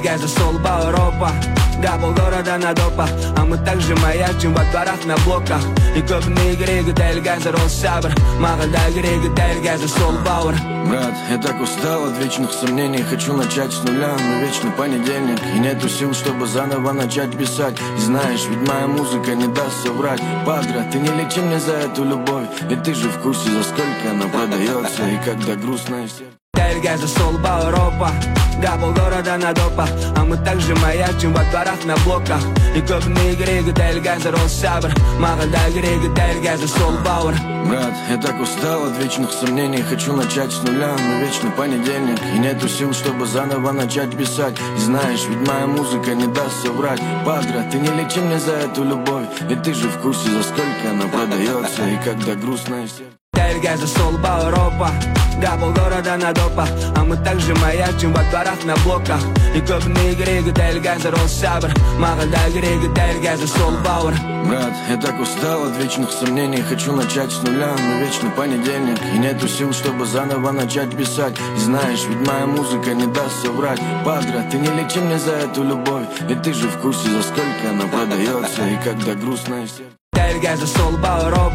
Тельгаза, Солба, Европа. До полгорода на допах, а мы также маячим во дворах на блоках. И көбіне керек Тельгаза, Россабр. Маған да керек Тельгаза, Солбауэр. Брат, я так устал от вечных сомнений. Хочу начать с нуля, но вечный понедельник. И нету сил, чтобы заново начать писать. И знаешь, ведь моя музыка не даст соврать. Падре, ты не лечи мне за эту любовь. И ты же в курсе, за сколько она продается. И когда грустно и сердце. Тельгаза, Солба, Европа. До полгорода на допах, а мы также маячим во дворах на блоках. И көбіне керек Тельгаза, Россабр. Маған да керек Тельгаза, Солбауэр. Брат, я так устал от вечных сомнений. Хочу начать с нуля, но вечный понедельник. И нету сил, чтобы заново начать писать. И знаешь, ведь моя музыка не даст соврать. Падре, ты не лечи мне за эту любовь. И ты же в курсе, за сколько она продается. И когда грустно и сердце. Тельгаза, Солба, Европа. До полгорода на допах, а мы также маячим во дворах на блоках. И көбіне керек Тельгаза, Россабр. Маған да керек Тельгаза, Солбауэр. Брат, я так устал от вечных сомнений. Хочу начать с нуля, но вечный понедельник. И нету сил, чтобы заново начать писать. И знаешь, ведь моя музыка не даст соврать. Падре, ты не лечи мне за эту любовь. И ты же в курсе, за сколько она продается. И когда грустно и сердце. Тельгаза, Солба, Европа.